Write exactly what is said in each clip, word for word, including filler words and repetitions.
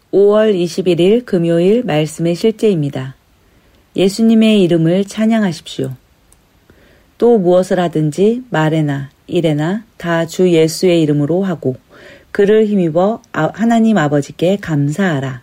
오월 이십일일 금요일 말씀의 실제입니다. 예수님의 이름을 찬양하십시오. 또 무엇을 하든지 말에나 일에나 다 주 예수의 이름으로 하고 그를 힘입어 하나님 아버지께 감사하라.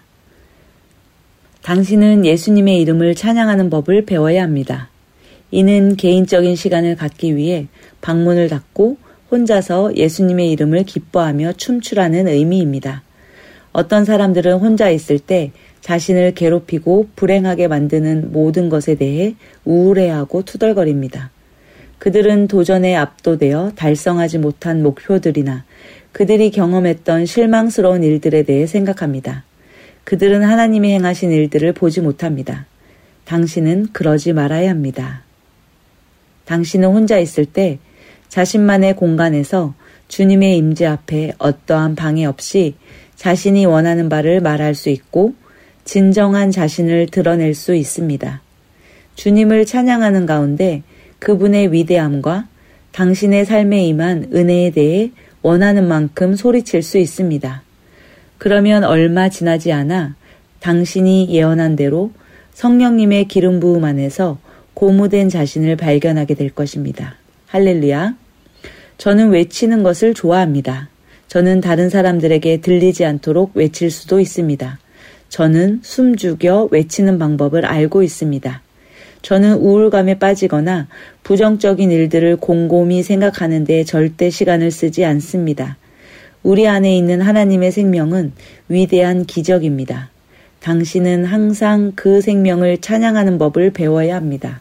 당신은 예수님의 이름을 찬양하는 법을 배워야 합니다. 이는 개인적인 시간을 갖기 위해 방문을 닫고 혼자서 예수님의 이름을 기뻐하며 춤추라는 의미입니다. 어떤 사람들은 혼자 있을 때 자신을 괴롭히고 불행하게 만드는 모든 것에 대해 우울해하고 투덜거립니다. 그들은 도전에 압도되어 달성하지 못한 목표들이나 그들이 경험했던 실망스러운 일들에 대해 생각합니다. 그들은 하나님이 행하신 일들을 보지 못합니다. 당신은 그러지 말아야 합니다. 당신은 혼자 있을 때 자신만의 공간에서 주님의 임재 앞에 어떠한 방해 없이 자신이 원하는 바를 말할 수 있고 진정한 자신을 드러낼 수 있습니다. 주님을 찬양하는 가운데 그분의 위대함과 당신의 삶에 임한 은혜에 대해 원하는 만큼 소리칠 수 있습니다. 그러면 얼마 지나지 않아 당신이 예언한 대로 성령님의 기름 부음 안에서 고무된 자신을 발견하게 될 것입니다. 할렐루야. 저는 외치는 것을 좋아합니다. 저는 다른 사람들에게 들리지 않도록 외칠 수도 있습니다. 저는 숨죽여 외치는 방법을 알고 있습니다. 저는 우울감에 빠지거나 부정적인 일들을 곰곰이 생각하는 데 절대 시간을 쓰지 않습니다. 우리 안에 있는 하나님의 생명은 위대한 기적입니다. 당신은 항상 그 생명을 찬양하는 법을 배워야 합니다.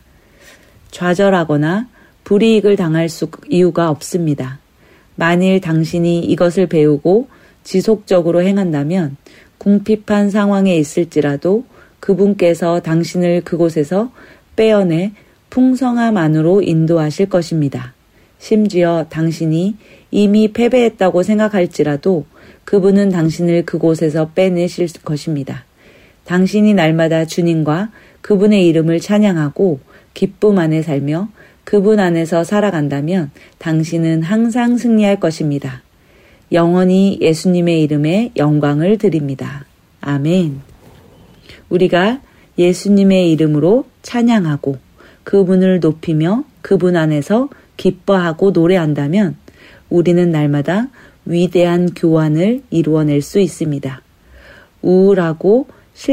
좌절하거나 불이익을 당할 수, 이유가 없습니다. 만일 당신이 이것을 배우고 지속적으로 행한다면 궁핍한 상황에 있을지라도 그분께서 당신을 그곳에서 빼어내 풍성함 안으로 인도하실 것입니다. 심지어 당신이 이미 패배했다고 생각할지라도 그분은 당신을 그곳에서 빼내실 것입니다. 당신이 날마다 주님과 그분의 이름을 찬양하고 기쁨 안에 살며 그분 안에서 살아간다면 당신은 항상 승리할 것입니다. 영원히 예수님의 이름에 영광을 드립니다. 아멘. 우리가 예수님의 이름으로 찬양하고 그분을 높이며 그분 안에서 기뻐하고 노래한다면 우리는 날마다 위대한 교환을 이루어낼 수 있습니다. 우울하고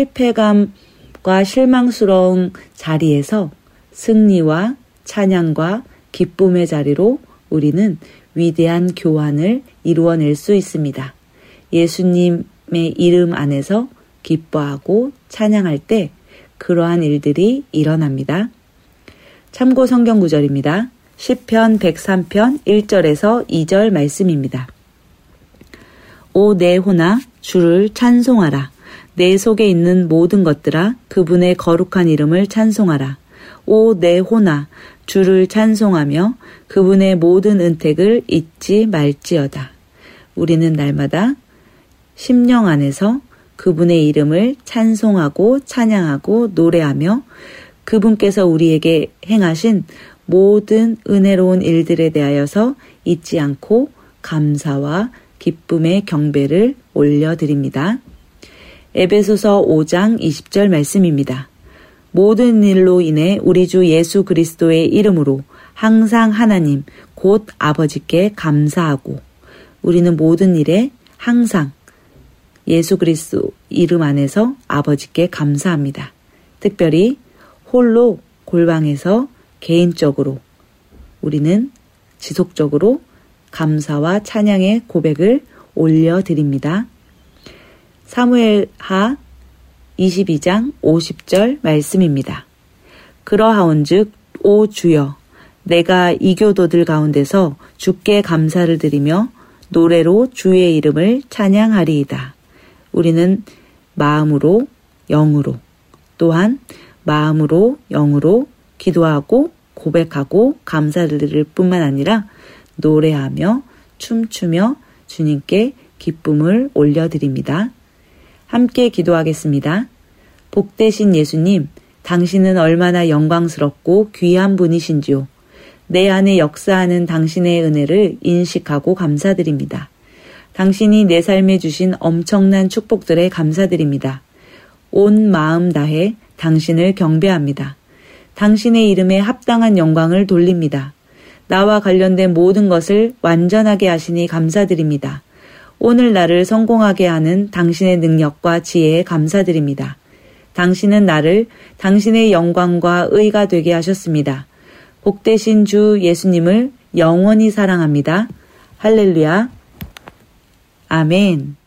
실패감과 실망스러운 자리에서 승리와 찬양과 기쁨의 자리로 우리는 위대한 교환을 이루어낼 수 있습니다. 예수님의 이름 안에서 기뻐하고 찬양할 때 그러한 일들이 일어납니다. 참고 성경 구절입니다. 시편 백삼편 일절에서 이절 말씀입니다. 오 내 혼아 주를 찬송하라. 내 속에 있는 모든 것들아 그분의 거룩한 이름을 찬송하라. 오 내 혼아 주를 찬송하며 그분의 모든 은택을 잊지 말지어다. 우리는 날마다 심령 안에서 그분의 이름을 찬송하고 찬양하고 노래하며 그분께서 우리에게 행하신 모든 은혜로운 일들에 대하여서 잊지 않고 감사와 기쁨의 경배를 올려드립니다. 에베소서 오장 이십절 말씀입니다. 모든 일로 인해 우리 주 예수 그리스도의 이름으로 항상 하나님 곧 아버지께 감사하고 우리는 모든 일에 항상 예수 그리스도 이름 안에서 아버지께 감사합니다. 특별히 홀로 골방에서 개인적으로 우리는 지속적으로 감사와 찬양의 고백을 올려드립니다. 사무엘하 이십이장 오십절 말씀입니다. 그러하온즉 오 주여 내가 이교도들 가운데서 주께 감사를 드리며 노래로 주의 이름을 찬양하리이다. 우리는 마음으로 영으로 또한 마음으로 영으로 기도하고 고백하고 감사를 드릴 뿐만 아니라 노래하며 춤추며 주님께 기쁨을 올려드립니다. 함께 기도하겠습니다. 복되신 예수님, 당신은 얼마나 영광스럽고 귀한 분이신지요. 내 안에 역사하는 당신의 은혜를 인식하고 감사드립니다. 당신이 내 삶에 주신 엄청난 축복들에 감사드립니다. 온 마음 다해 당신을 경배합니다. 당신의 이름에 합당한 영광을 돌립니다. 나와 관련된 모든 것을 완전하게 하시니 감사드립니다. 오늘 나를 성공하게 하는 당신의 능력과 지혜에 감사드립니다. 당신은 나를 당신의 영광과 의가 되게 하셨습니다. 복되신 주 예수님을 영원히 사랑합니다. 할렐루야. 아멘.